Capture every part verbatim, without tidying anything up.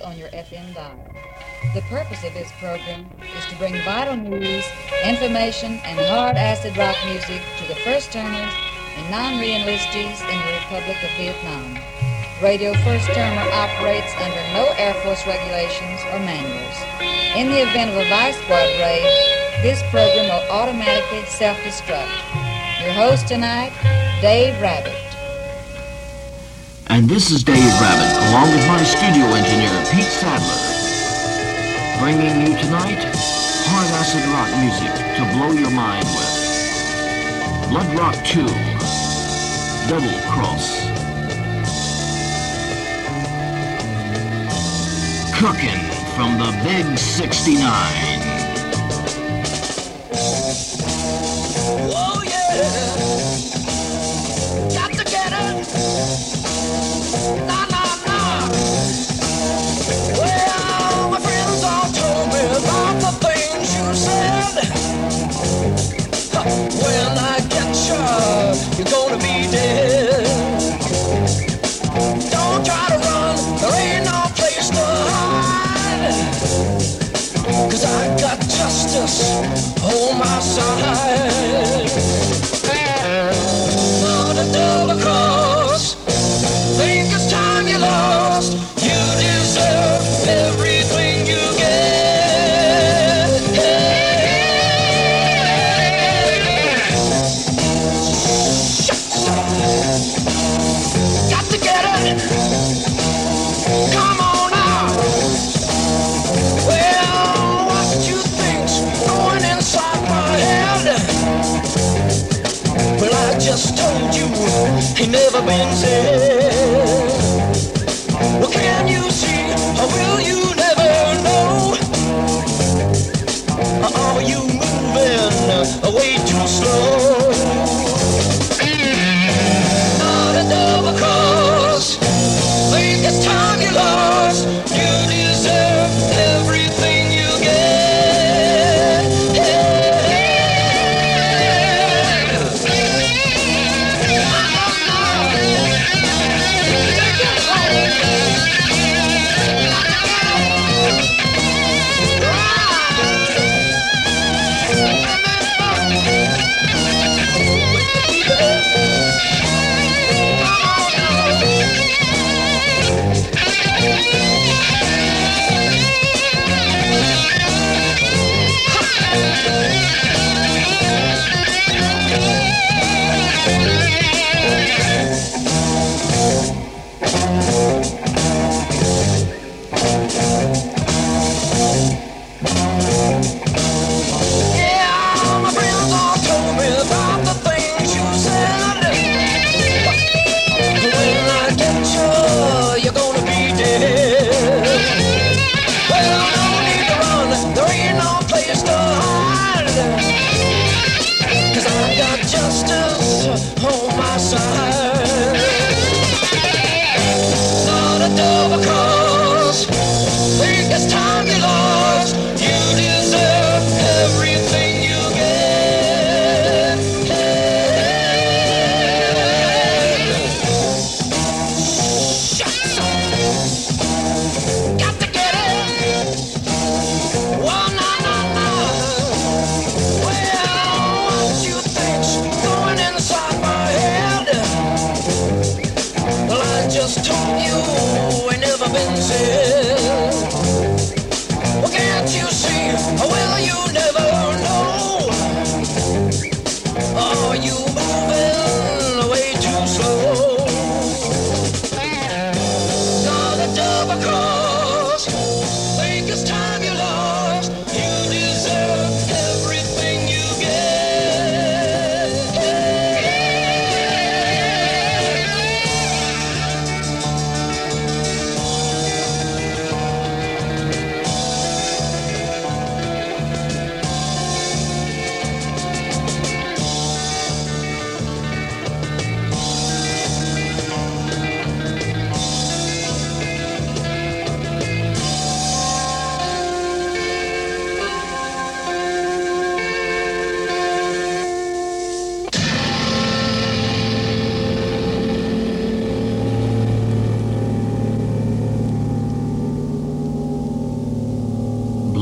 on your F M dial. The purpose of this program is to bring vital news, information, and hard acid rock music to the first termers and non-re-enlistees in the Republic of Vietnam. Radio First Termer operates under no Air Force regulations or manuals. In the event of a Vice Squad raid, this program will automatically self-destruct. Your host tonight, Dave Rabbit. And this is Dave Rabbit, along with my studio engineer, Pete Sadler, bringing you tonight hard acid rock music to blow your mind with. Blood Rock two, Double Cross. Cookin' from the Big sixty-nine. Oh yeah, got to get it. Nah, nah, nah. Well, my friends all told me about the things you said. When I get shot, you're gonna be dead. Don't try to run, there ain't no place to hide. Cause I got justice on my side. Not a double cross. Think it's time you lost. You deserve everything you get. Got to get it. Come on now. Well, what you think's going inside my head? Well, I just told you he never been said. Well, can you see, or will you never know? Or are you moving way too slow? Not a double cross. Think it's time you lost. You deserve everything you get.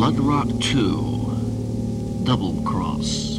Blood Rock two, Double Cross.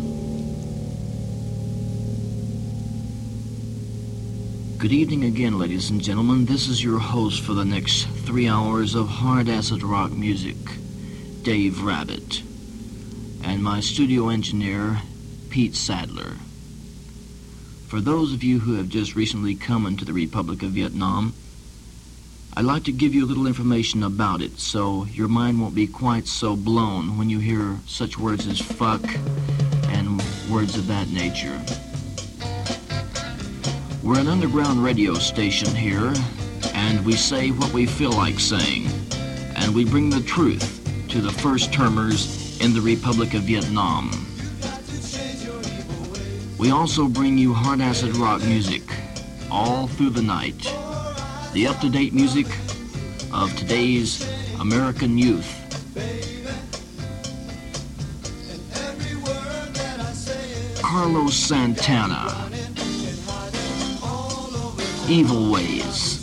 Good evening again, ladies and gentlemen. This is your host for the next three hours of hard acid rock music, Dave Rabbit, and my studio engineer, Pete Sadler. For those of you who have just recently come into the Republic of Vietnam, I'd like to give you a little information about it so your mind won't be quite so blown when you hear such words as fuck and words of that nature. We're an underground radio station here, and we say what we feel like saying, and we bring the truth to the first-termers in the Republic of Vietnam. We also bring you hard acid rock music all through the night. The up-to-date music of today's American youth. Carlos Santana, Evil Ways.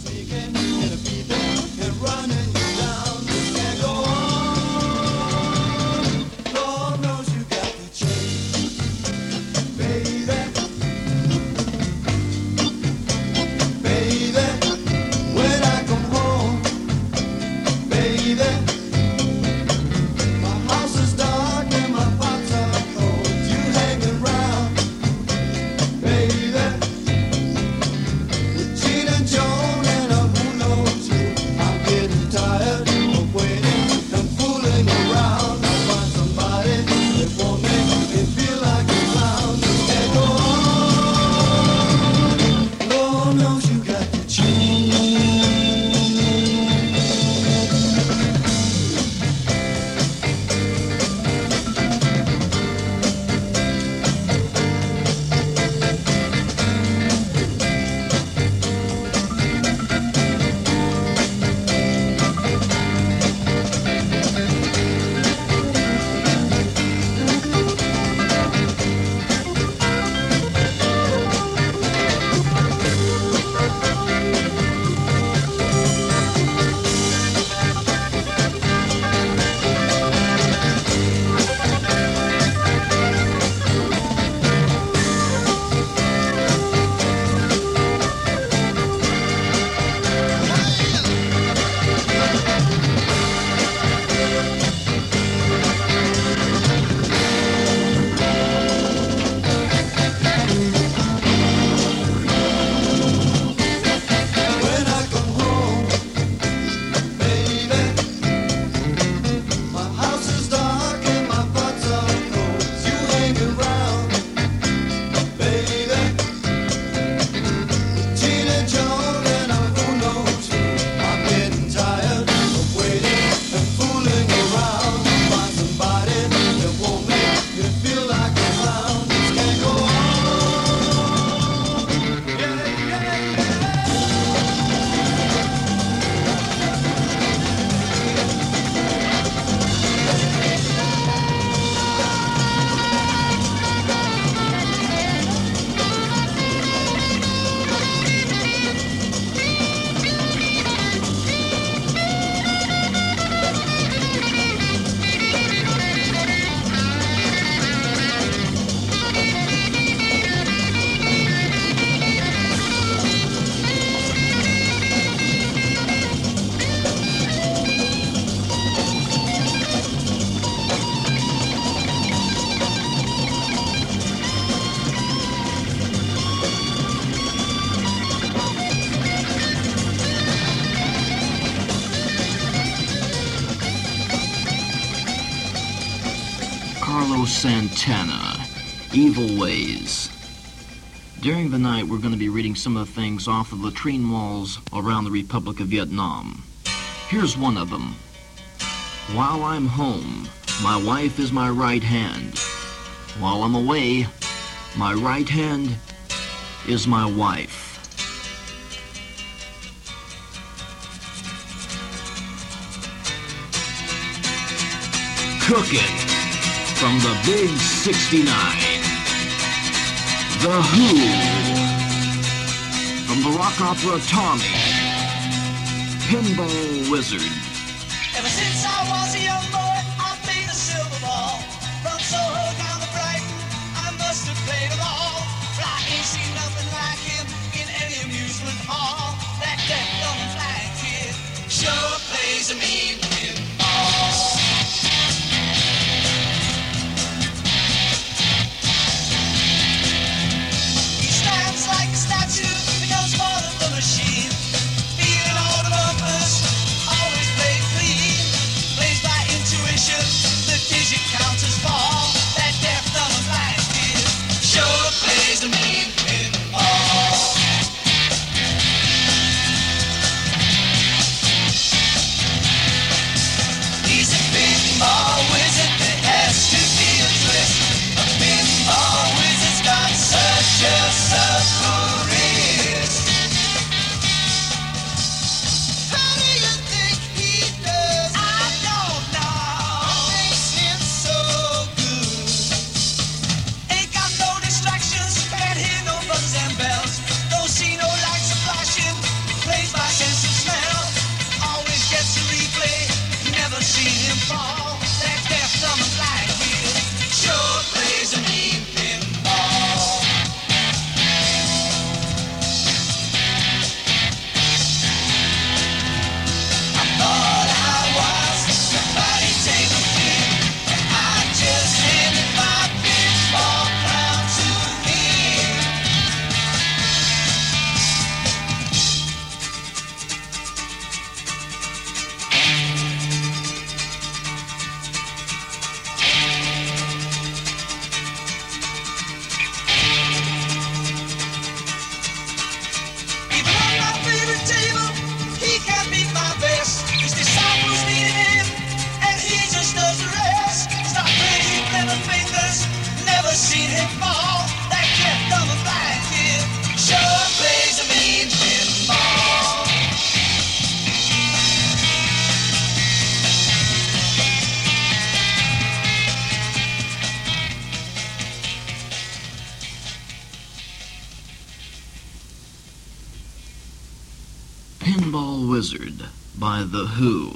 Carlos Santana, Evil Ways. During the night, we're going to be reading some of the things off the latrine walls around the Republic of Vietnam. Here's one of them. While I'm home, my wife is my right hand. While I'm away, my right hand is my wife. Cookin' from the Big sixty-nine. The Who. From the rock opera Tommy. Pinball Wizard. Ever since I was a young boy, I've been plays a mean pinball. He stands like a statue, becomes part of the machine. Feeling all the bumpers, always played clean. Plays by intuition, the digit counters fall. That deaf, dumb, and blind kid sure plays a mean pinball. He's a pinball wizard that has to be a twist. A pinball wizard's got such a subtle wrist. How do you think he does? I don't know. What makes him so good? Ain't got no distractions, can't hear no buzzes and bells. Don't see no lights flashing, plays by sense of smell. Always gets a replay, never seen him fall. That deaf, dumb, and blind kid sure plays a mean pinball. I thought I was somebody table kid, and I just handed my pinball crown to him. Even on my favorite table, he can't beat my best. His disciples needed him, and he just does the rest. He's not crazy, clever fingers, never seen him fall. That deaf, dumb, and blind kid sure plays a mean pinball. Pinball Wizard by The Who.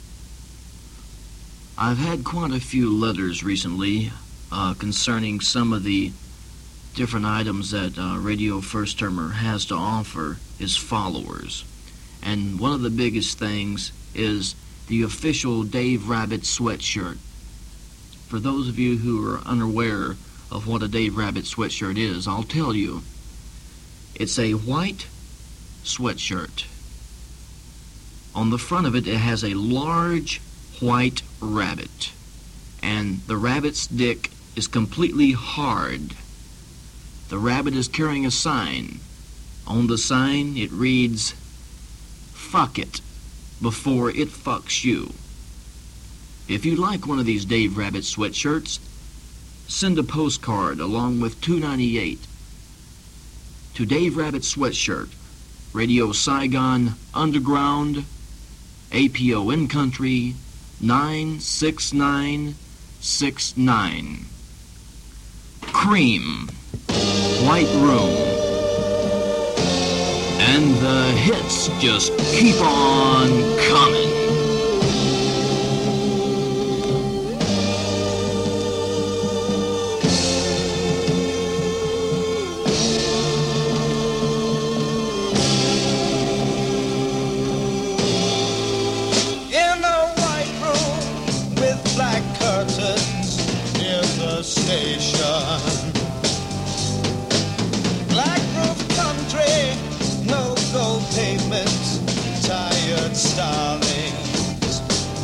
I've had quite a few letters recently uh, concerning some of the different items that uh, Radio First Termer has to offer his followers. And one of the biggest things is the official Dave Rabbit sweatshirt. For those of you who are unaware of what a Dave Rabbit sweatshirt is, I'll tell you. It's a white sweatshirt. On the front of it, it has a large white rabbit, and the rabbit's dick is completely hard. The rabbit is carrying a sign. On the sign, it reads, "Fuck it before it fucks you." If you'd like one of these Dave Rabbit sweatshirts, send a postcard along with two ninety-eight to Dave Rabbit Sweatshirt, Radio Saigon Underground, A P O N Country, nine six nine six nine. Cream, White Room. And the hits just keep on coming. In a white room with black curtains near the station. Black roof country, no gold pavements, tired starlings.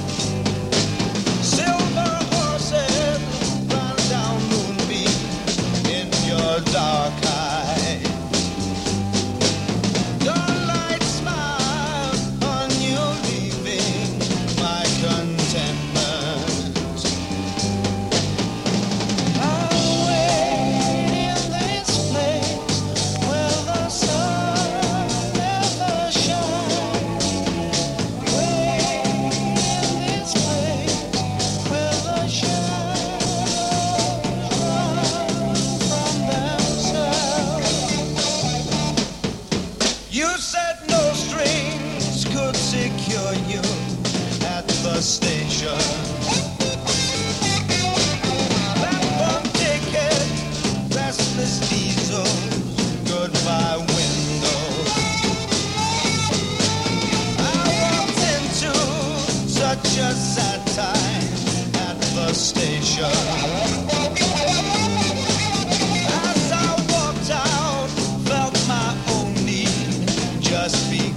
Silver horses run down moonbeams in your dark eye. Dawnlight smile on you leaving my contentment. I'll wait in this place where the sun never shines. Wait in this place where the shadows run from themselves. You said no strings could secure you at the station. Platform ticket, restless diesels, goodbye window. I walked into such a sad time at the station. As I walked out, felt my own need just beginning.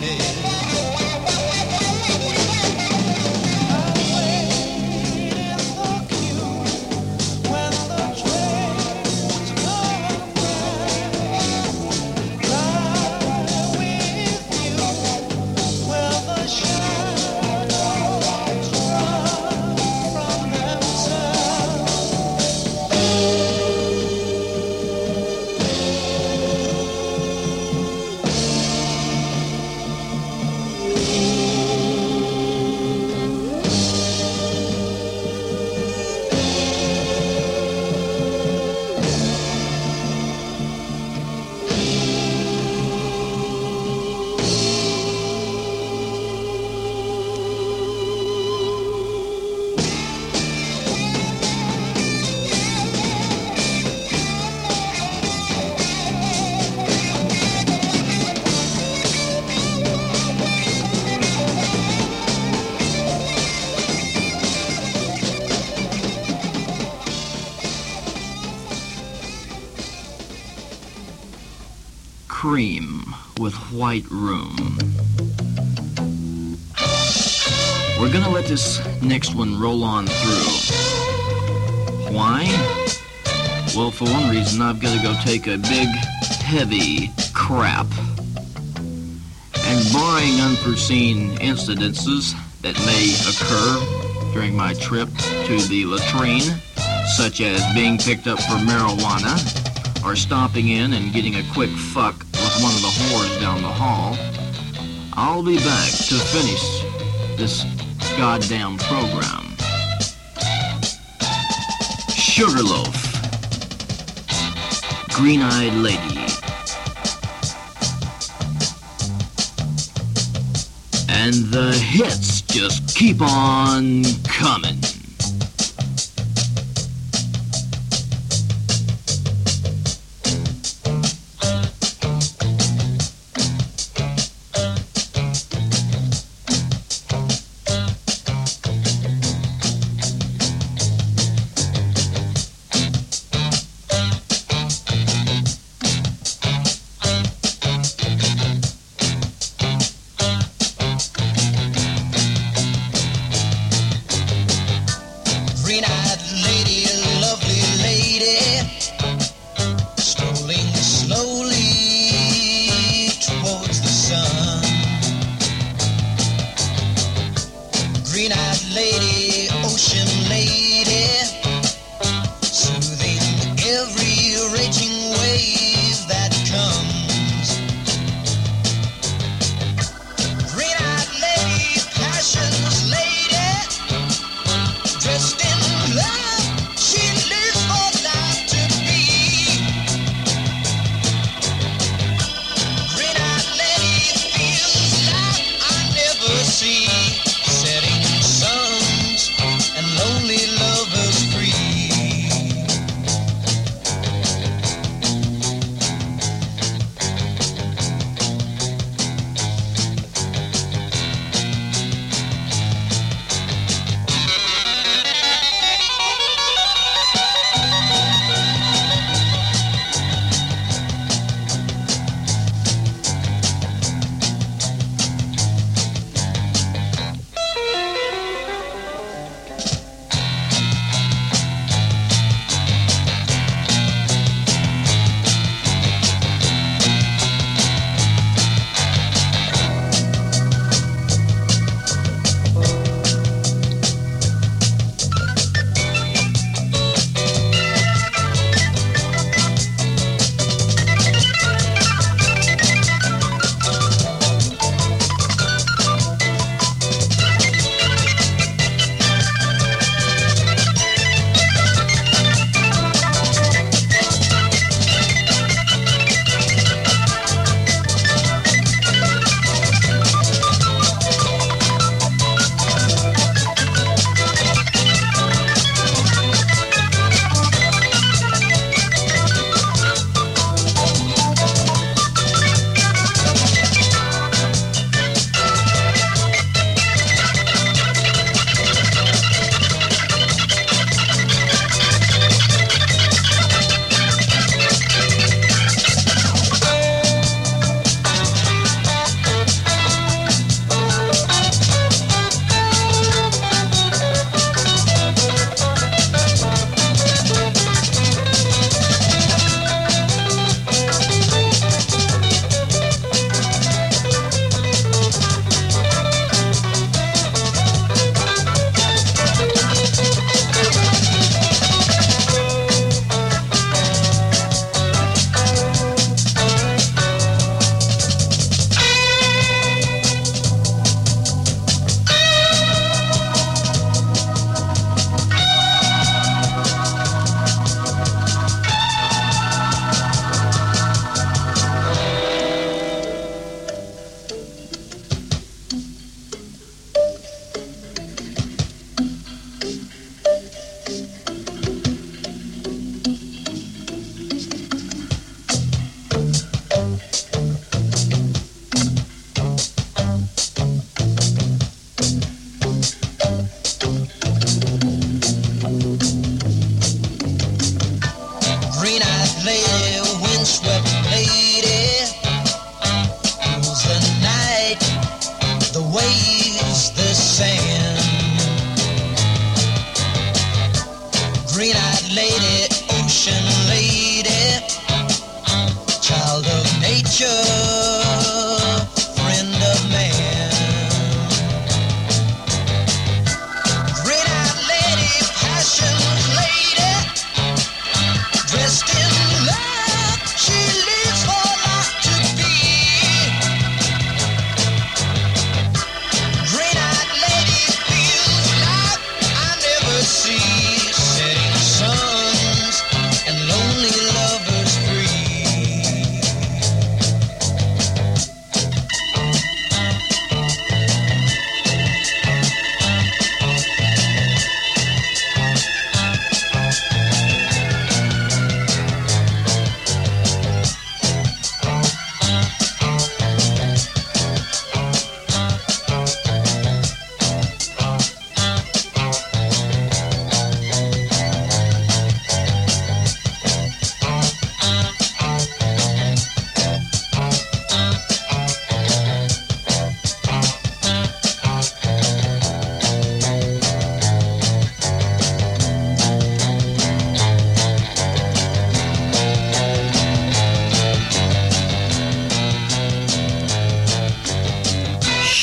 I waited for you when the trains come by. Lie with you where the shadows run from themselves. Cream with White Room. We're gonna let this next one roll on through. Why? Well, for one reason, I've got to go take a big, heavy crap. And barring unforeseen incidences that may occur during my trip to the latrine, such as being picked up for marijuana, or stopping in and getting a quick fuck with one of the whores down the hall, I'll be back to finish this goddamn program. Sugarloaf, Green-Eyed Lady, and the hits just keep on coming. Green-eyed lady, lovely lady, strolling slowly towards the sun. Green-eyed lady, ocean lady, soothing every raging wave that comes. Green-eyed lady, passion's lady, dressed in love, she lives for life to be. Green-eyed lady feels like I never see. Setting suns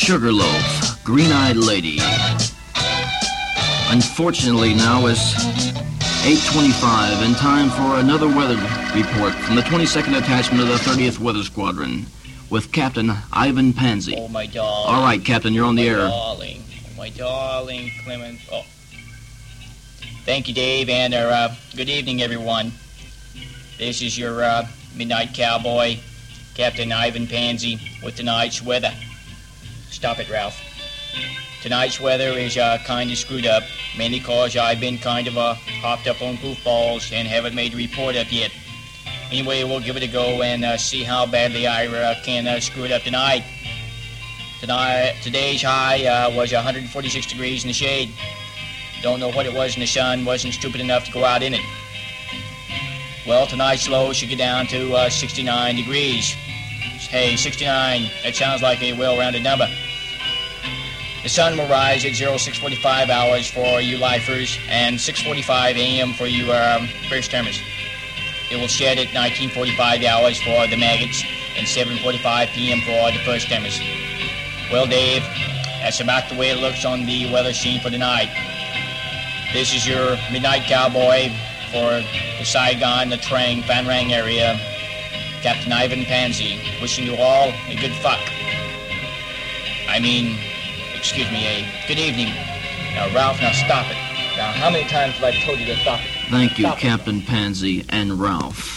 Sugarloaf, Green-Eyed Lady. Unfortunately, now it's eight twenty-five and time for another weather report from the twenty-second Attachment of the thirtieth Weather Squadron with Captain Ivan Pansy. Oh, my darling. All right, Captain, you're on the my air. Darling. My darling Clement. Oh. Thank you, Dave, and uh, good evening, everyone. This is your uh, Midnight Cowboy, Captain Ivan Pansy, with tonight's weather. Stop it, Ralph. Tonight's weather is uh, kind of screwed up, mainly because I've been kind of uh, hopped up on goofballs and haven't made a report up yet. Anyway, we'll give it a go and uh, see how badly I uh, can uh, screw it up tonight. Tonight, today's high uh, was one hundred forty-six degrees in the shade. Don't know what it was in the sun, wasn't stupid enough to go out in it. Well, tonight's low should get down to uh, sixty-nine degrees. Hey, sixty-nine, that sounds like a well-rounded number. The sun will rise at oh six forty-five hours for you lifers and six forty-five a m for you um, first termers. It will shed at nineteen forty-five hours for the maggots and seven forty-five p m for the first termers. Well, Dave, that's about the way it looks on the weather scene for tonight. This is your Midnight Cowboy for the Saigon, the Trang, Phan Rang area, Captain Ivan Pansy, wishing you all a good fuck. I mean, excuse me, a good evening. Now, Ralph, now stop it. Now, how many times have I told you to stop it? Thank you, Stop it. Captain Pansy and Ralph.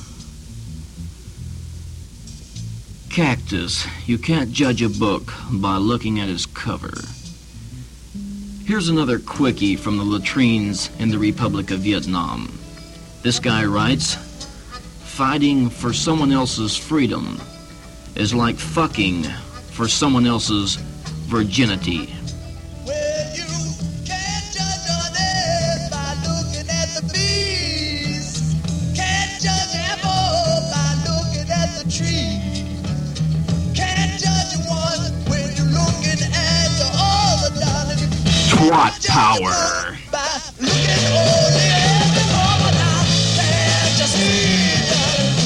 Cactus. You can't judge a book by looking at its cover. Here's another quickie from the latrines in the Republic of Vietnam. This guy writes, fighting for someone else's freedom is like fucking for someone else's virginity. Well, you can't judge others by looking at the bees. Can't judge an apple by looking at the tree. Can't judge one when you're looking at the other, darling. Twat power. By looking only at the common eye. Can't just see, darling.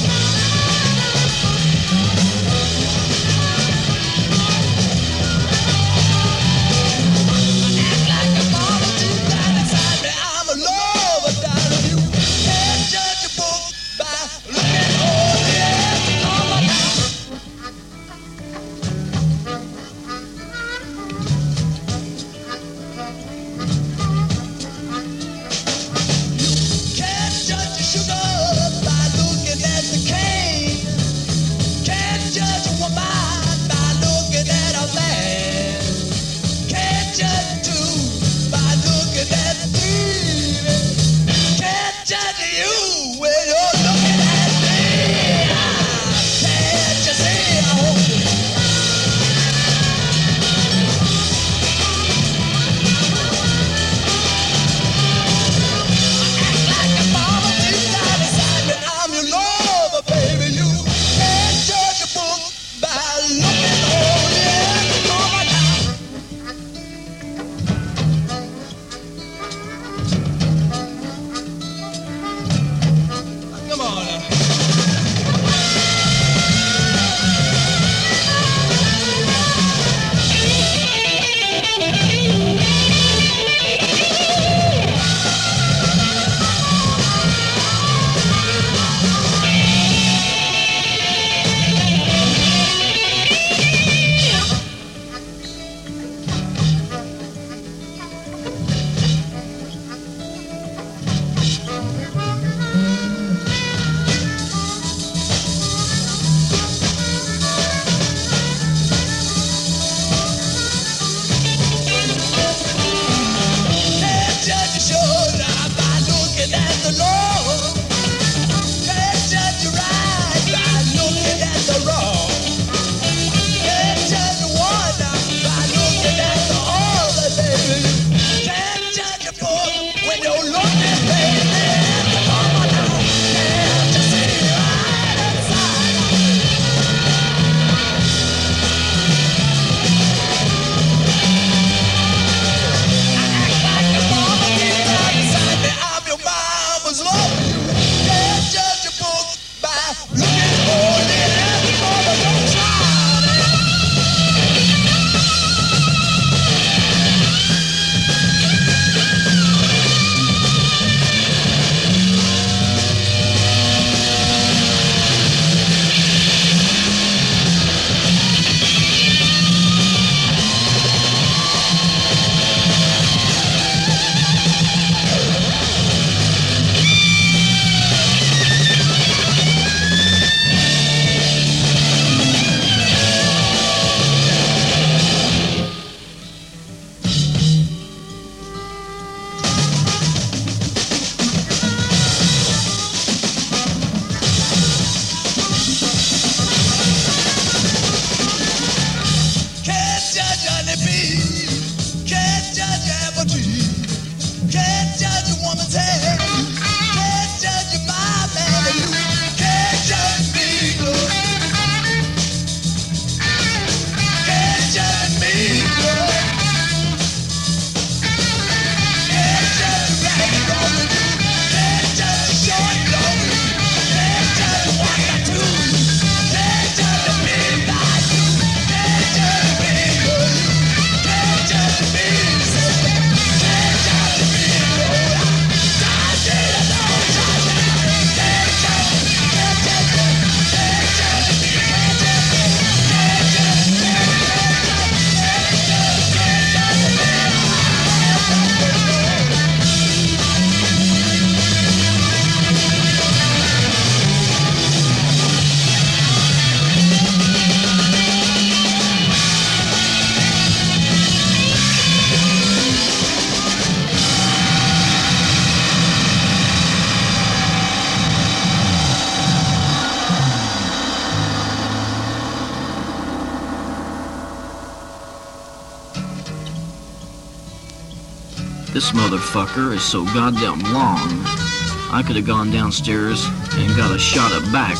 This motherfucker is so goddamn long, I could have gone downstairs and got a shot at back.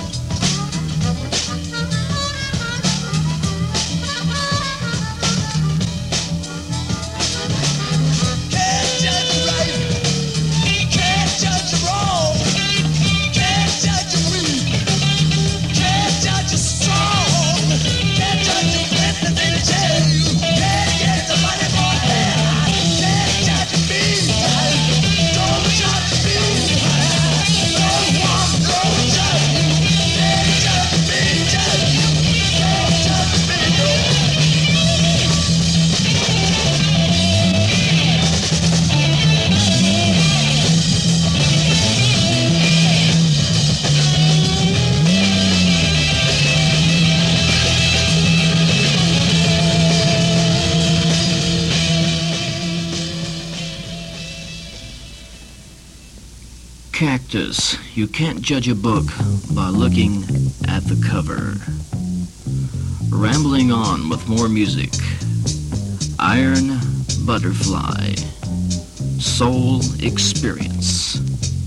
Cactus. You can't judge a book by looking at the cover. Rambling on with more music. Iron Butterfly. Soul Experience.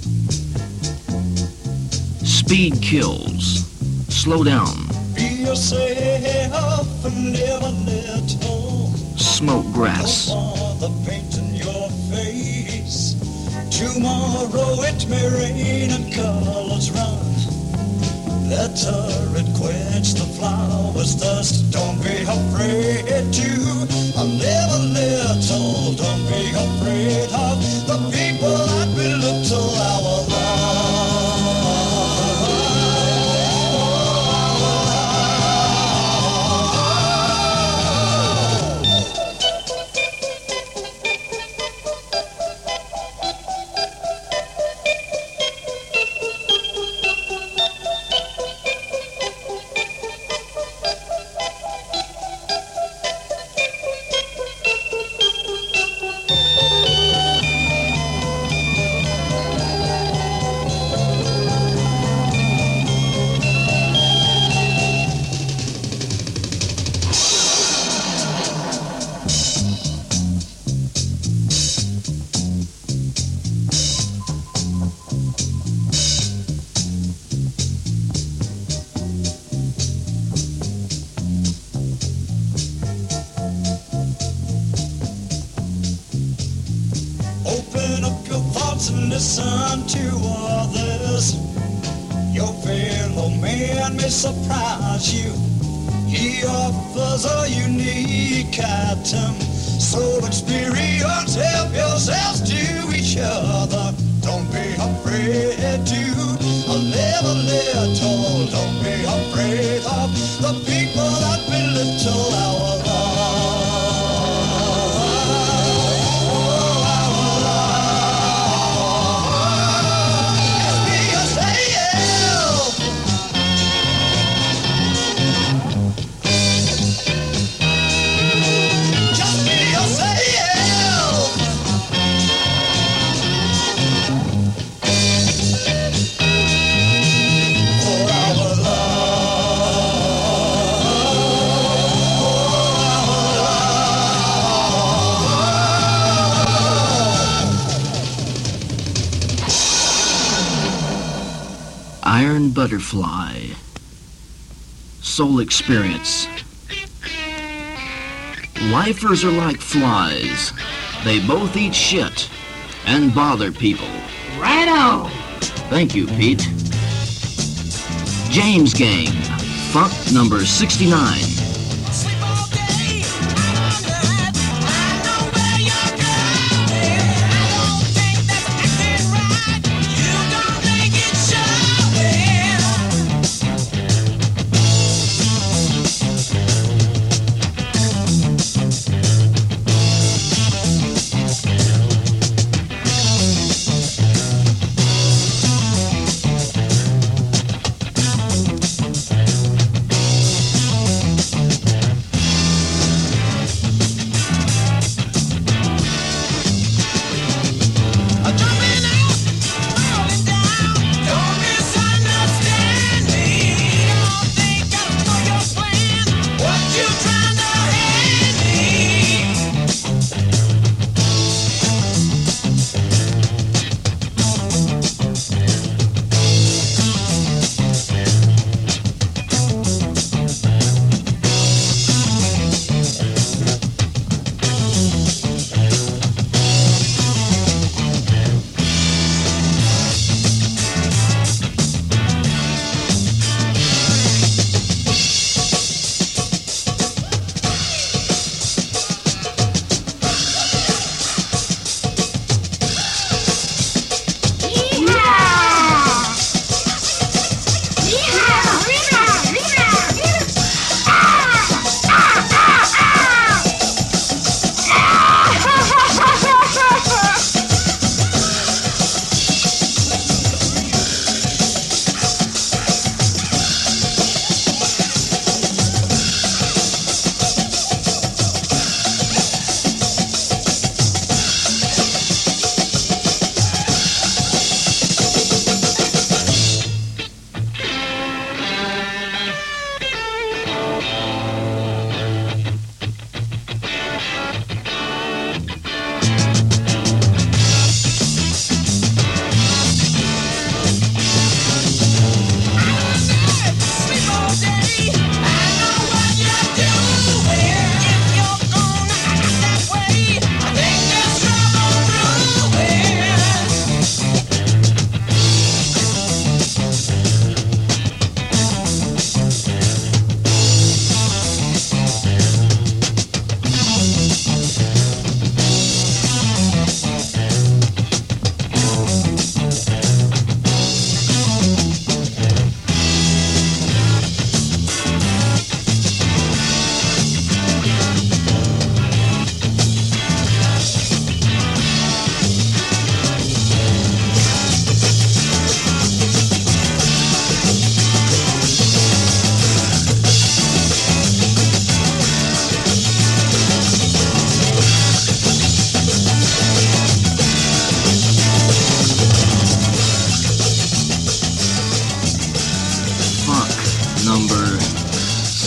Speed kills. Slow down. Be yourself and never little. Smoke grass. The paint in your face. Tomorrow it may rain and colors run. Let it quench the flowers' dust. Don't be afraid to live a little. Don't be afraid of the people that belittle our love. Listen to others. Your fellow man may surprise you. He offers a unique item. So experience, help yourselves to each other. Don't be afraid to live a little. Don't be afraid of the people that belittle our love. Iron Butterfly. Soul Experience. Lifers are like flies. They both eat shit and bother people. Right on. Thank you, Pete. James Gang. Funk number sixty-nine.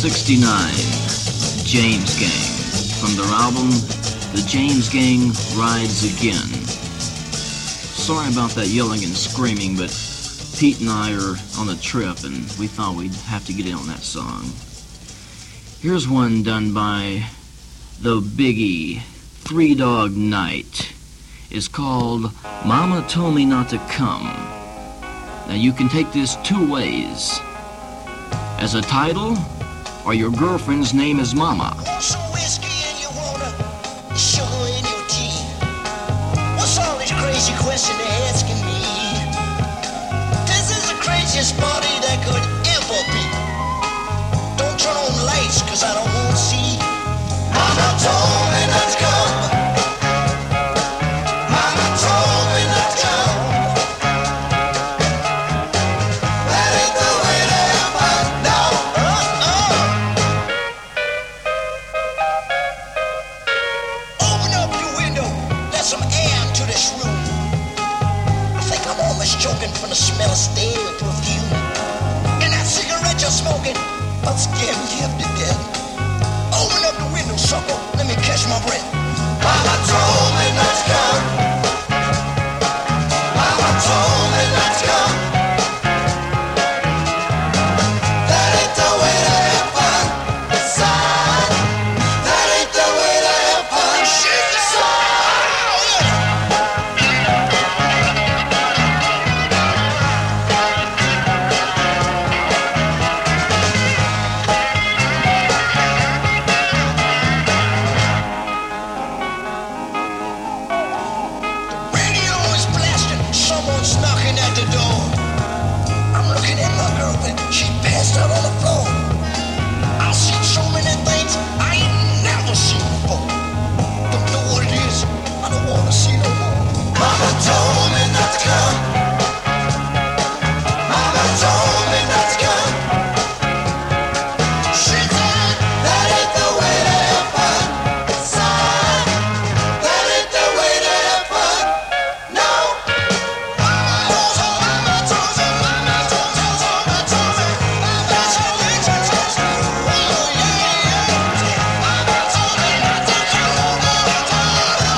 sixty-nine, James Gang, from their album, The James Gang Rides Again. Sorry about that yelling and screaming, but Pete and I are on a trip, and we thought we'd have to get in on that song. Here's one done by the Biggie, Three Dog Night. It's called Mama Told Me Not to Come. Now you can take this two ways. As a title, or your girlfriend's name is Mama. Want some whiskey in your water, sugar in your tea? What's all this crazy question they're asking me? This is the craziest party that could ever be. Don't turn on the lights, cause I don't want to see. Mama told me not to come. Mama told me not to come. That ain't the way to have fun, no. Uh-uh. Open up your window, let some air into this room. I think I'm almost choking from the smell of stale perfume. And that cigarette you're smoking, I'll scare me half to death. Open up the window, sucker, let me catch my breath. Mama told me not to come. Mama told me not to come. That ain't the way to have fun, son. That ain't the way to have fun, son. Radio is blasting, someone's knocking at the door. I'm looking at my girlfriend, she passed out on the floor. I've seen so many things I ain't never seen before. Don't know what it is, I don't wanna see no more. Mama told me not to come. Mama told me not to come. She said, that ain't the way to have fun, son. That ain't the way to have fun, no. Mama told me, mama told me, mama told me, mama told me, mama told me, oh yeah, yeah. Mama told me not to come. Mama told me,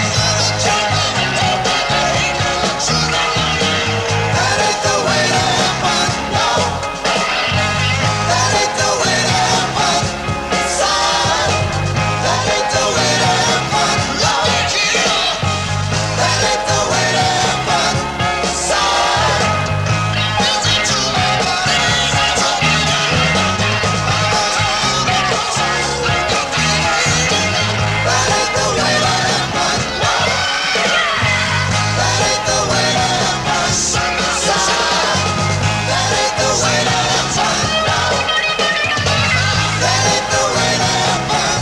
that ain't the way to have fun, no. That ain't the way to have fun, son. That ain't the way to have fun, no. That ain't the way to have fun, son. Listen to me, buddy. That ain't the way to have fun, no. That ain't the way to have fun, son. That ain't the way to have fun, no. That ain't the way to have fun,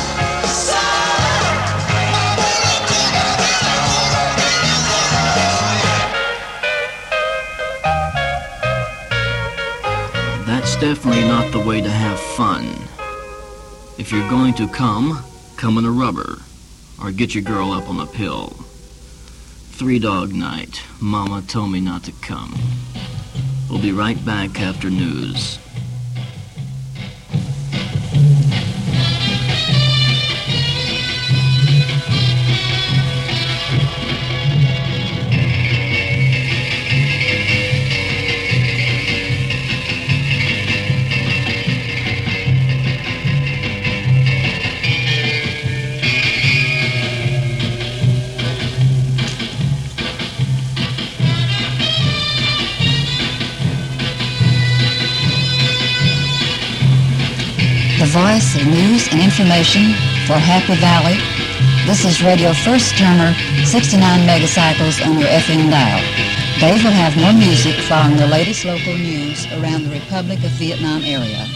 son. That's definitely not the way to have fun. If you're going to come, come in a rubber, or get your girl up on a pill. Three Dog Night, Mama Told Me Not to Come. We'll be right back after news. The voice of news and information for Happy Valley. This is Radio First Turner, sixty-nine megacycles on your F M dial. Dave will have more music following the latest local news around the Republic of Vietnam area.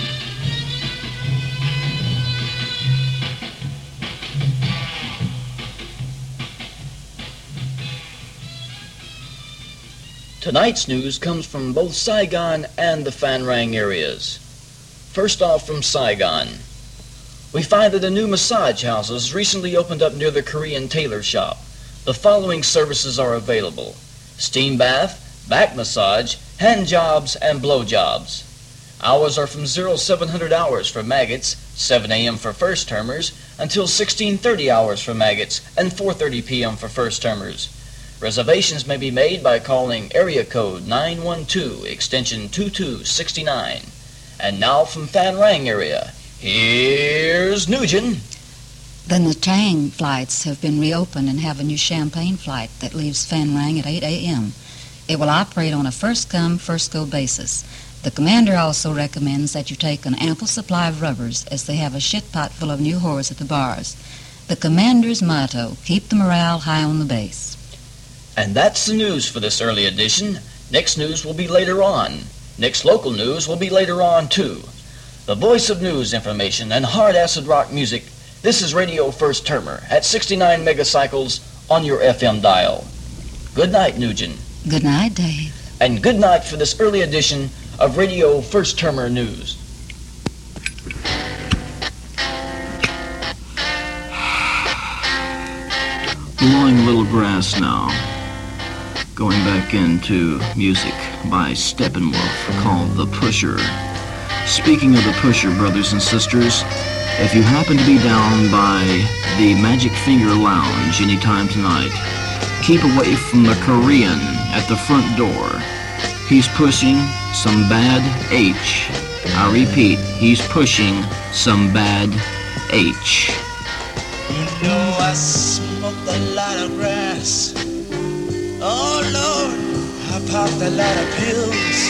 Tonight's news comes from both Saigon and the Phan Rang areas. First off, from Saigon. We find that a new massage house has recently opened up near the Korean tailor shop. The following services are available: steam bath, back massage, hand jobs, and blow jobs. Hours are from zero seven hundred hours for maggots, seven a.m. for first-termers, until sixteen thirty hours for maggots, and four thirty p.m. for first-termers. Reservations may be made by calling area code nine one two, extension two two six nine. And now from Phan Rang area, here's Nugent. The Nha Trang flights have been reopened and have a new Champagne flight that leaves Phan Rang at eight a.m. It will operate on a first-come, first-go basis. The commander also recommends that you take an ample supply of rubbers, as they have a shit pot full of new whores at the bars. The commander's motto, keep the morale high on the base. And that's the news for this early edition. Next news will be later on. Next local news will be later on, too. The voice of news information and hard acid rock music. This is Radio First Termer at sixty-nine megacycles on your F M dial. Good night, Nugent. Good night, Dave. And good night for this early edition of Radio First Termer News. Blowing a little grass now. Going back into music by Steppenwolf called The Pusher. Speaking of The Pusher, brothers and sisters, if you happen to be down by the Magic Finger Lounge anytime tonight, keep away from the Korean at the front door. He's pushing some bad H. I repeat, he's pushing some bad H. You know I smoked a lot of grass. Oh Lord, I popped a lot of pills.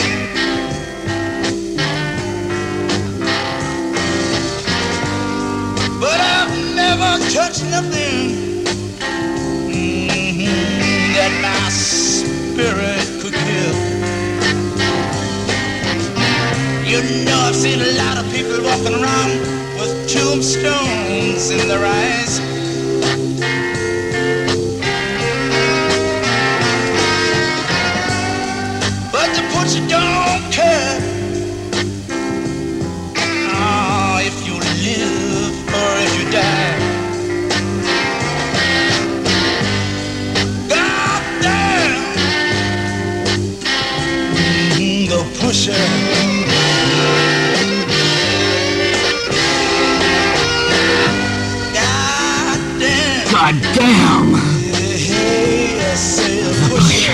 But I've never touched nothing mm-hmm, that my spirit could kill. You know I've seen a lot of people walking around with tombstones in their eyes. But the butcher don't care oh, if you live or if you die. God damn, mm, the pusher. God damn! Hey, I say the pusher.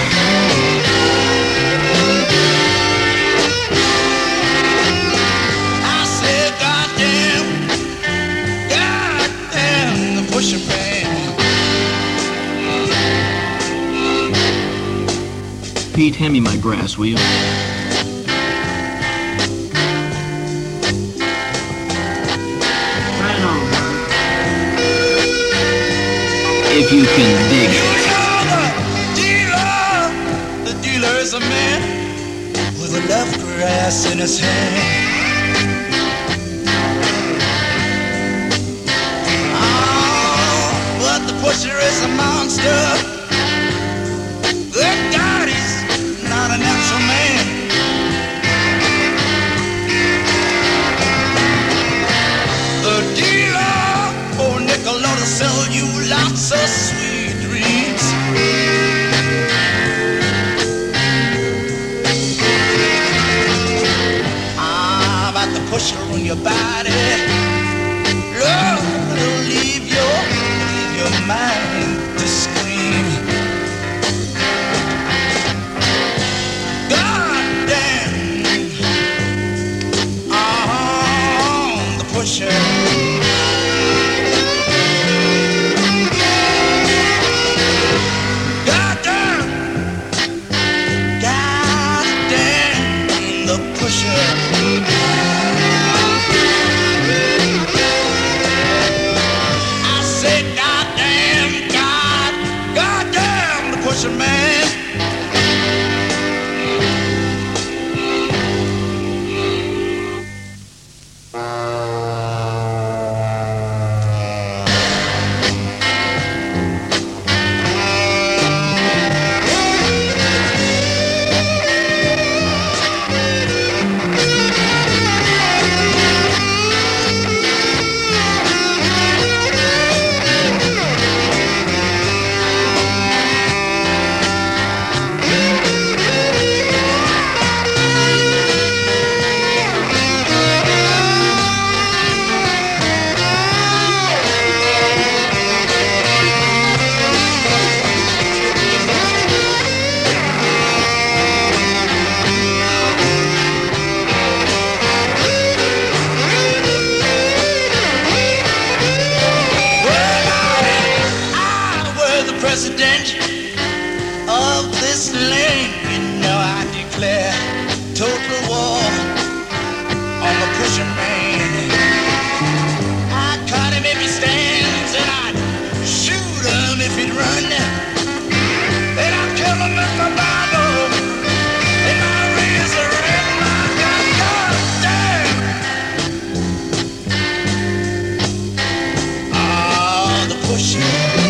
I said, God damn, God damn, the pusher man. Pete, hand me my grass, will you? If you can dig You it. know the dealer, the dealer is a man with a love grass in his hand. Oh, but the pusher is a monster. Good God, he's not a natural man. The dealer, oh nickel, ought to sell you lots of sweet dreams. Ah, about the pusher on your body, Lord, it'll leave your, leave your mind to scream. God damn, ah, the pusher. I said, God damn, God, God damn, the pusher man. sling. You know I declare total war on the pushing man. I cut him if he stands, and I'd shoot him if he'd run. And I'd kill him with my Bible and my razor and my gun. God damn! Ah, the pushing.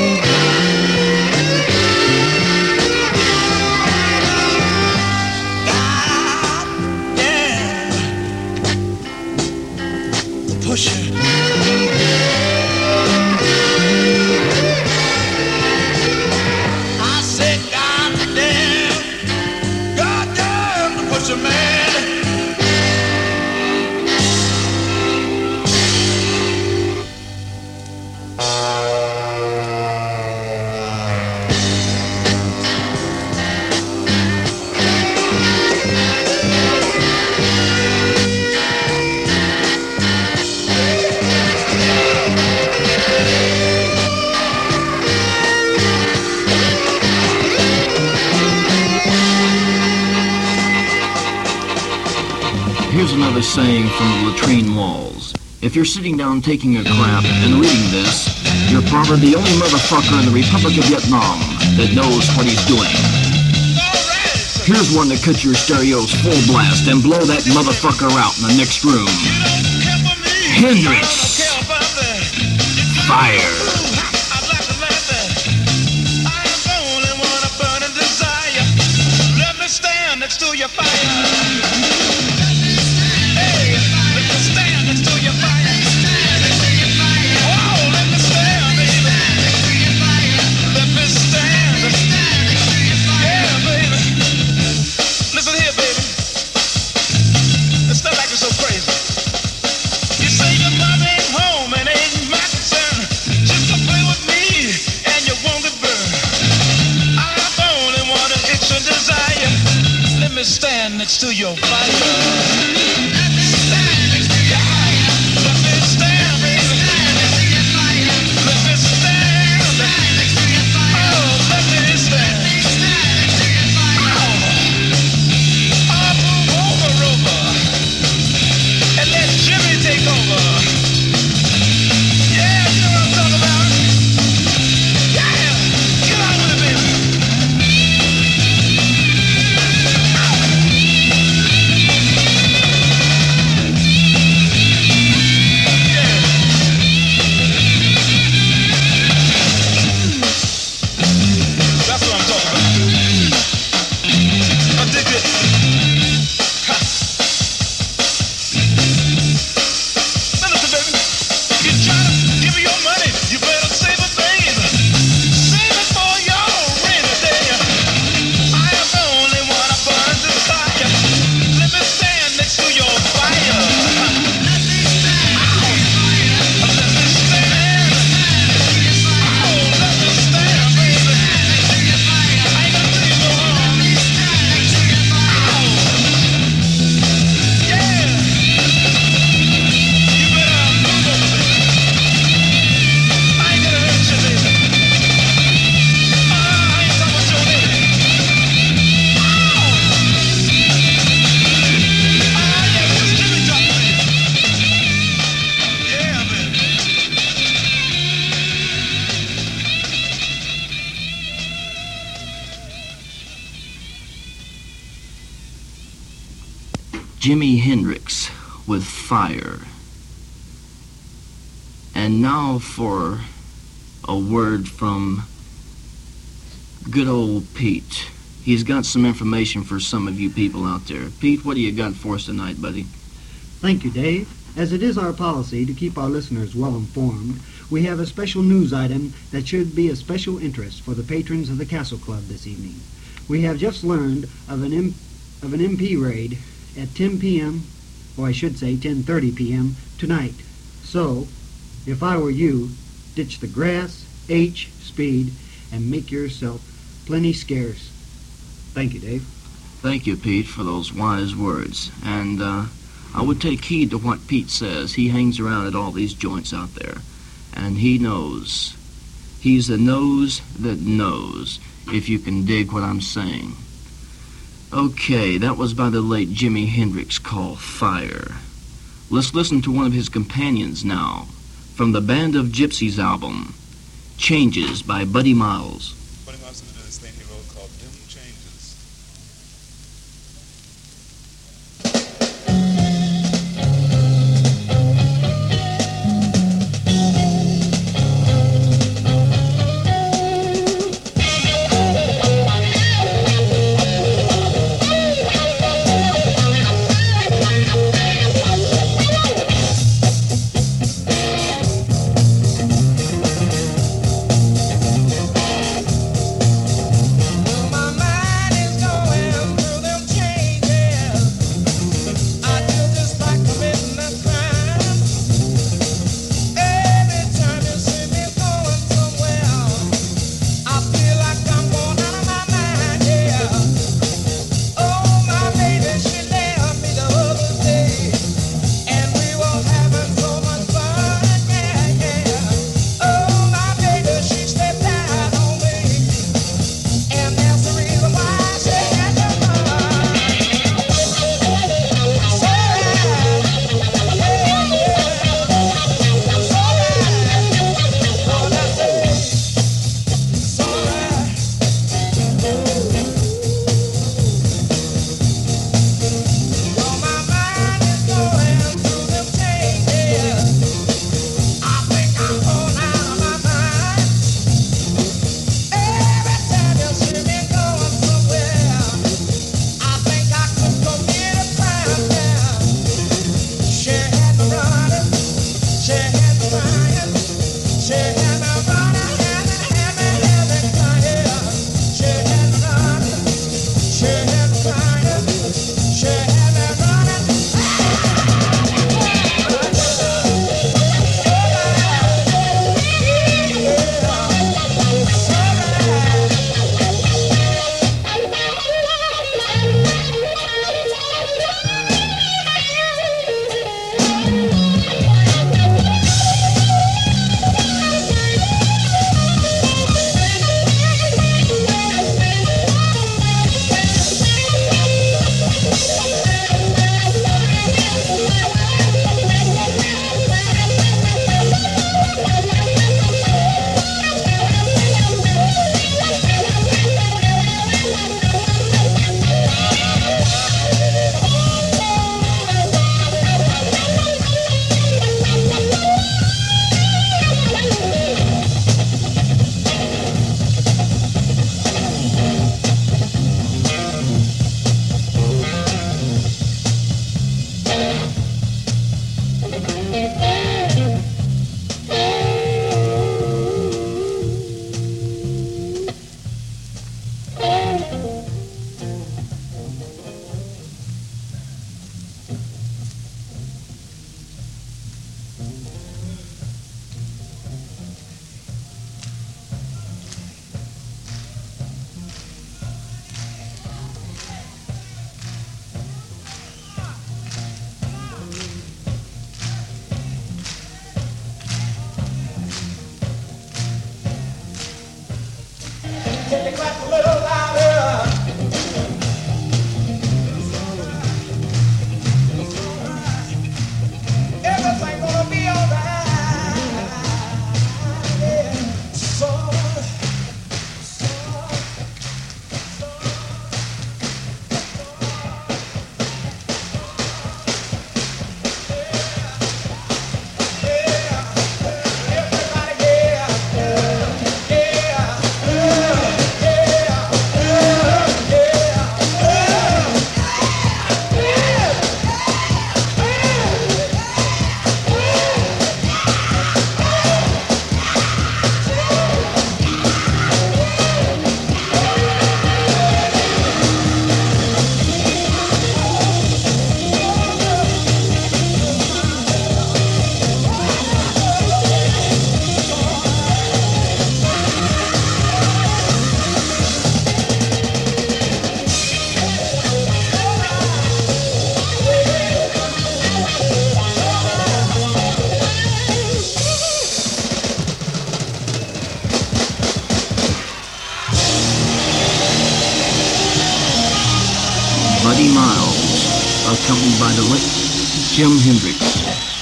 Pusher. I said, God damn, God damn, the pusher man. Here's another saying from the latrine walls. If you're sitting down taking a crap and reading this, you're probably the only motherfucker in the Republic of Vietnam that knows what he's doing. Here's one to cut your stereos full blast and blow that motherfucker out in the next room. Hendrix. Fire. Let me stand next to your fire. Hey, let me stand next to your fire. Oh, let me stand, baby. Let me stand. Yeah, baby. Listen here, baby. It's not like it's so crazy. You say your mother ain't home and ain't my concern. Just to play with me and you won't get burned. I've only one itch and desire. Let me stand next to your fire. Jimi Hendrix with Fire. And now for a word from good old Pete. He's got some information for some of you people out there. Pete, what do you got for us tonight, buddy? Thank you, Dave. As it is our policy to keep our listeners well informed, we have a special news item that should be of special interest for the patrons of the Castle Club this evening. We have just learned of an M- of an M P raid at ten p.m., or I should say ten thirty p.m. tonight. So, if I were you, ditch the grass, H, speed, and make yourself plenty scarce. Thank you, Dave. Thank you, Pete, for those wise words. And uh, I would take heed to what Pete says. He hangs around at all these joints out there, and he knows. He's the nose that knows, if you can dig what I'm saying. Okay, that was by the late Jimi Hendrix called Fire. Let's listen to one of his companions now, from the Band of Gypsies album, Changes by Buddy Miles. Buddy Miles did this thing he wrote called Dim Changes. My mind is accompanied by the late Jim Hendrix.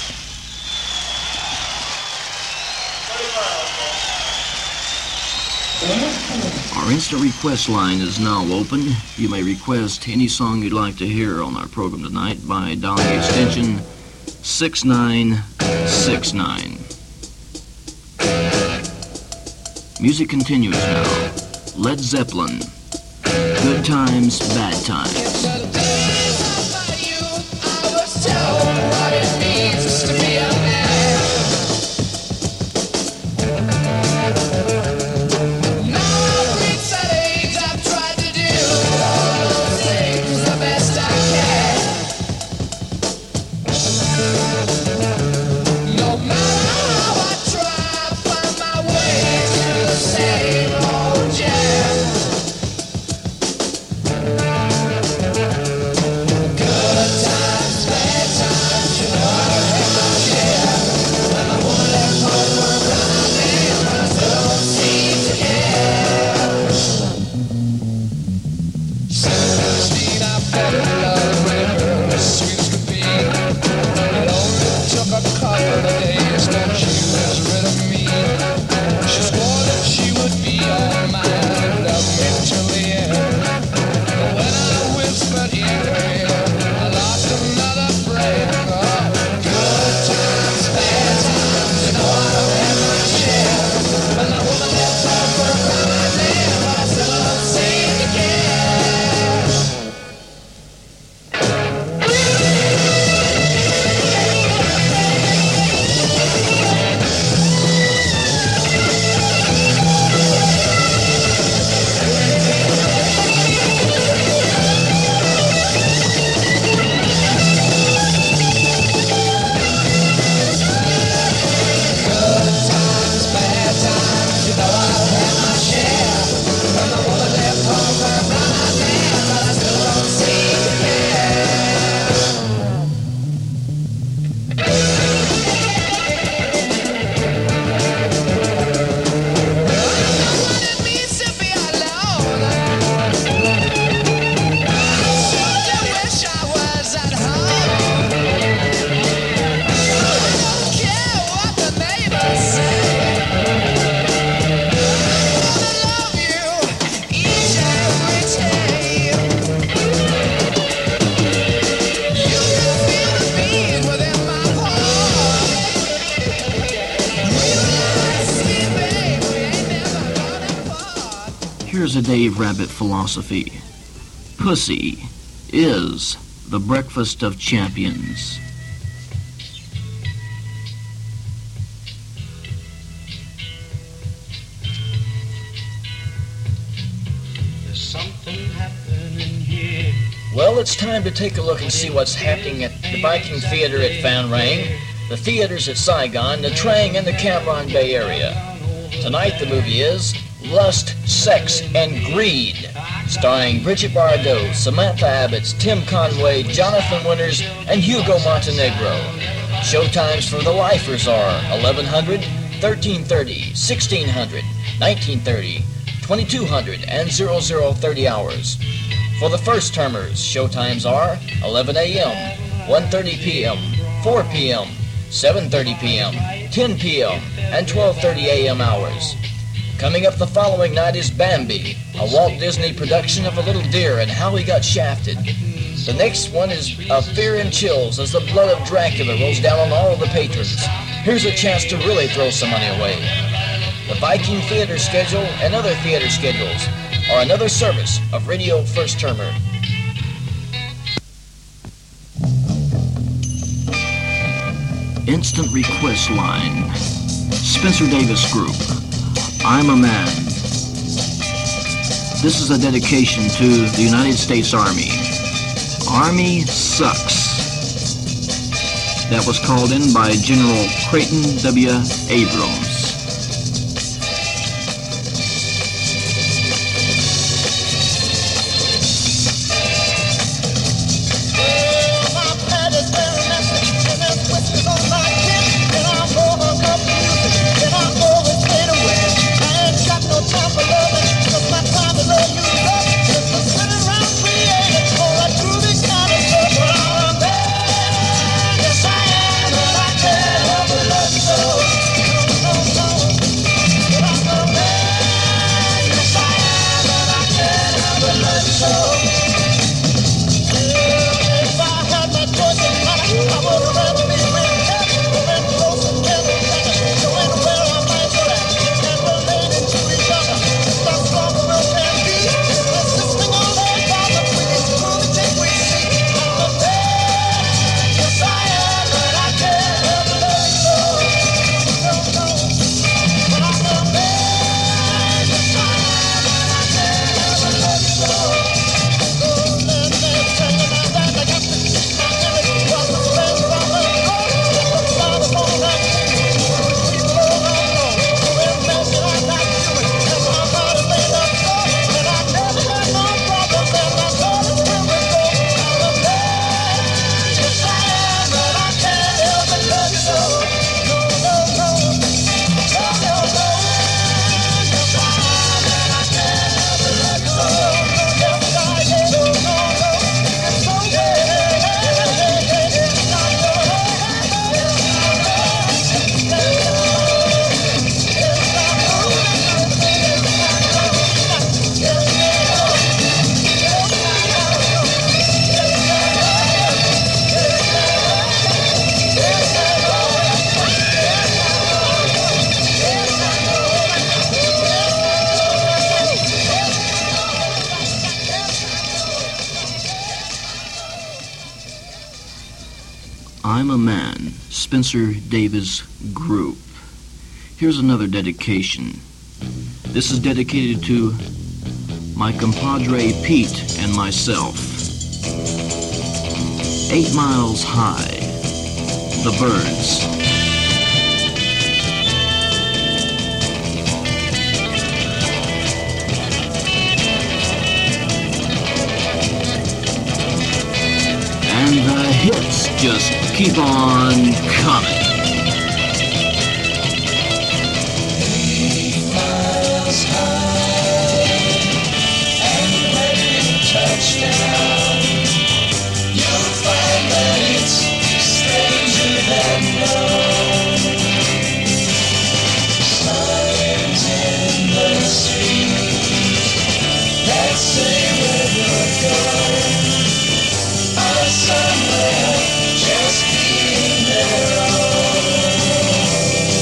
Our instant request line is now open. You may request any song you'd like to hear on our program tonight by dialing extension six nine six nine. Music continues now. Led Zeppelin, Good Times, Bad Times. Here's a Dave Rabbit philosophy. Pussy is the breakfast of champions. There's something happening here. Well, it's time to take a look and see what's happening at the Viking Theater at Phan Rang, the theaters at Saigon, the Trang, and the Cam Ranh Bay area. Tonight the movie is Lust, Sex, and Greed, starring Bridget Bardot, Samantha Abbots, Tim Conway, Jonathan Winters, and Hugo Montenegro. Showtimes for the lifers are eleven hundred, thirteen thirty, sixteen hundred, nineteen thirty, twenty-two hundred, and zero zero thirty hours. For the first termers, showtimes are eleven a.m., one thirty p.m., four p.m., seven thirty p.m., ten p.m., and twelve thirty a.m. hours. Coming up the following night is Bambi, a Walt Disney production of a little deer and how he got shafted. The next one is uh, Fear and Chills as the blood of Dracula rolls down on all of the patrons. Here's a chance to really throw some money away. The Viking Theater schedule and other theater schedules are another service of Radio First Termer. Instant request line. Spencer Davis Group. I'm a Man. This is a dedication to the United States Army. Army sucks. That was called in by General Creighton W. Abrams. Time to love you, love. Just a sitting around creating all that truly kind of stuff. I'm a Man, Spencer Davis Group. Here's another dedication. This is dedicated to my compadre Pete and myself. Eight Miles High, The Byrds. And the hits just keep on coming. Eight miles high, and when you touch down, you'll find that it's stranger than known. Signs in the street that say where you're going are somewhere just being their own.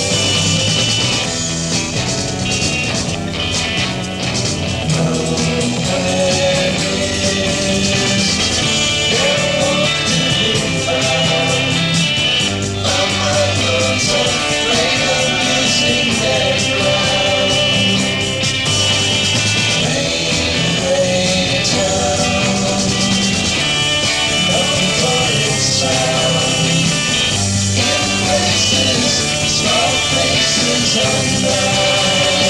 Nowhere is there hope to be found among those afraid of losing their ground. Rain, gray town, known for its sound, in places, small places unknown.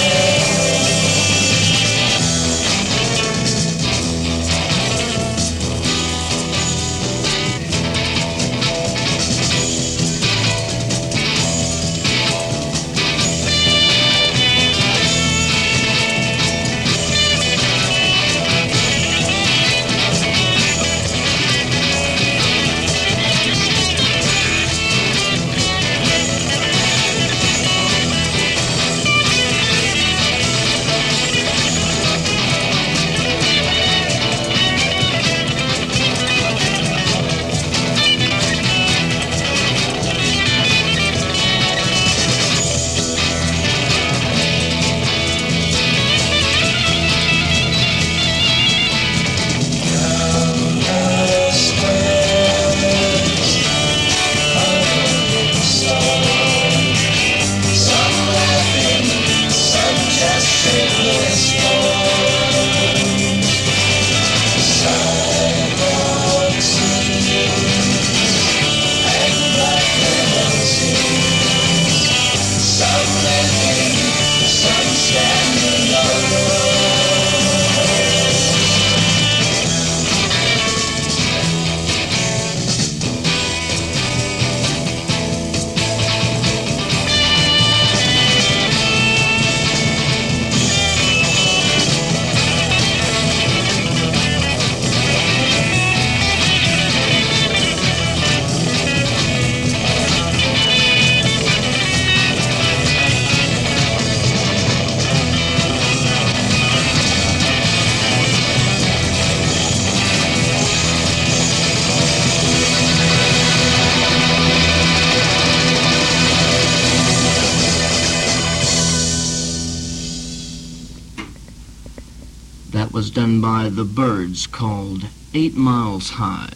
That was done by The Byrds, called Eight Miles High.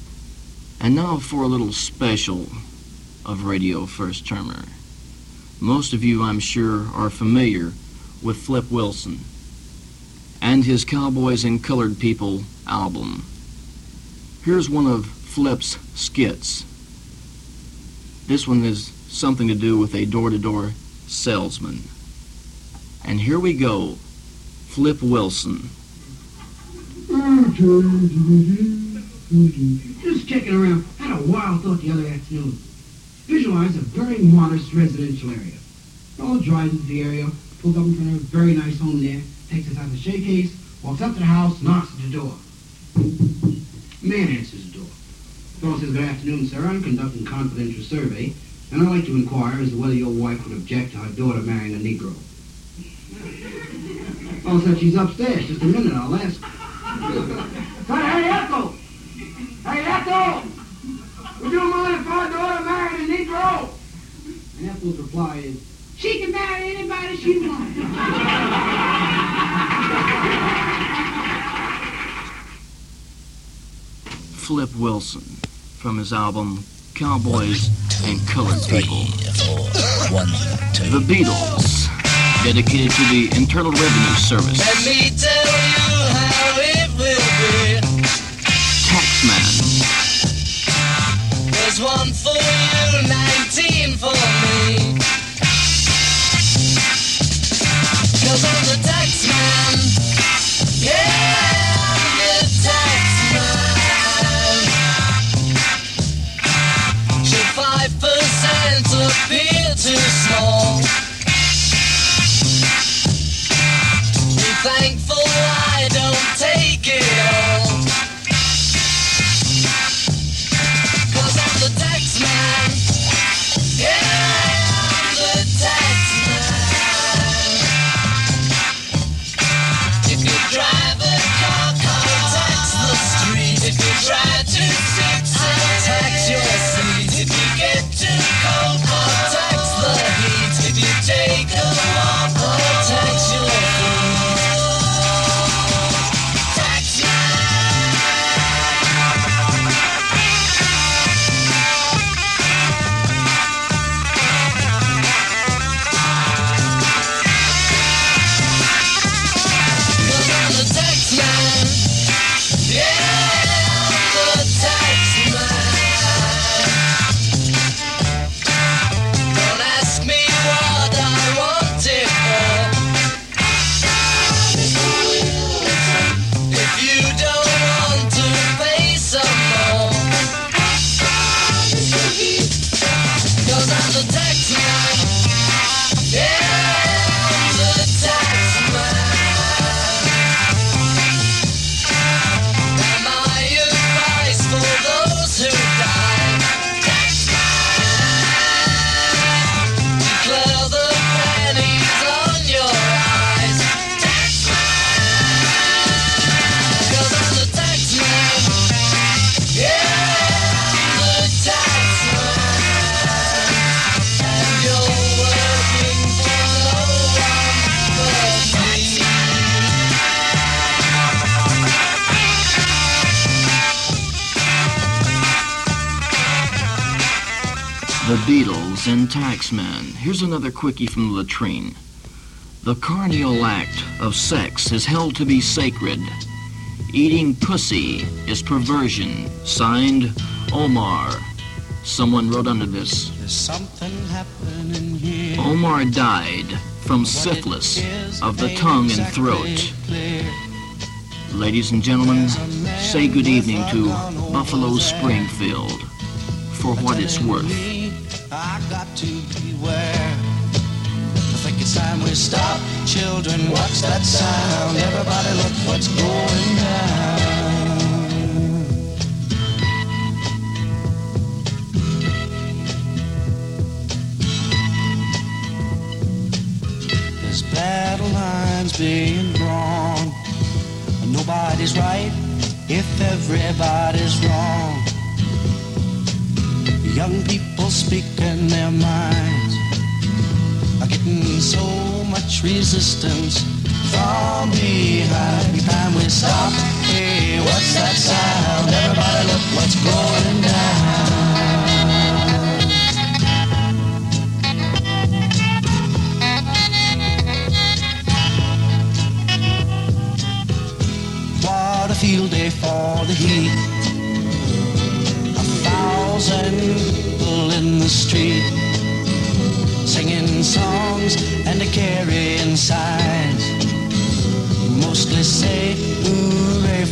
And now for a little special of Radio First Termer. Most of you, I'm sure, are familiar with Flip Wilson and his Cowboys and Colored People album. Here's one of Flip's skits. This one is something to do with a door-to-door salesman. And here we go, Flip Wilson. Just checking around. Had a wild thought the other afternoon. Visualize a very modest residential area. Fellow drives into the area, pulls up in front of a very nice home there, takes us out the showcase, walks up to the house, knocks at the door. Man answers the door. Fellow says, "Good afternoon, sir. I'm conducting a confidential survey, and I'd like to inquire as to whether your wife would object to her daughter marrying a Negro." Fellow said, "She's upstairs. Just a minute, I'll ask her." Hey, Echo! Hey, Echo! Would you mind if our daughter married a Negro? And Ethel's reply is, "She can marry anybody she wants." Flip Wilson, from his album cowboys, and colored people. One, two. The Beatles, dedicated to the Internal Revenue Service. Let me tell you how it will be. Taxman, There's one for you, nineteen for me. Cause I'm the tax man. Yeah, I'm the tax man. Should five percent appear too small? Be thankful I don't take it all. Cause I'm the tax man. Yeah, I'm the tax man. If you drive a car, I'll tax the street. If you try to sit, I'll tax your seat. If you get too cold, I'll tax the heat. If you take a walk, I'll tax your feet. Tax Cause I'm the tax man. Yeah, I'm the tax man. Don't ask me what I want it for. If you don't want to pay some more. Cause I'm the tax man. Yeah, I'm the tax man. Am I advice for those who die? Tax man. Declare the pennies on your eyes. Tax man. Cause I'm the tax man. Yeah, I'm the tax man. And you're working for no one but me. The Beatles, and Taxman. Here's another quickie from the latrine. The carnal act of sex is held to be sacred. Eating pussy is perversion. Signed, Omar. Someone wrote under this. There's something happening here. Omar died from syphilis of the tongue and throat. Ladies and gentlemen, say good evening to Buffalo Springfield for what it's worth. I got to beware. I think it's time we stop. Children, watch that sound. Everybody look what's going down. There's battle lines being drawn. Nobody's right if everybody's wrong. Young people speaking their minds are getting so much resistance from behind. Every time we stop, hey, what's that sound? Everybody look what's going down. What a field day for the heat. Thousand people in the street singing songs and carrying signs, mostly say hooray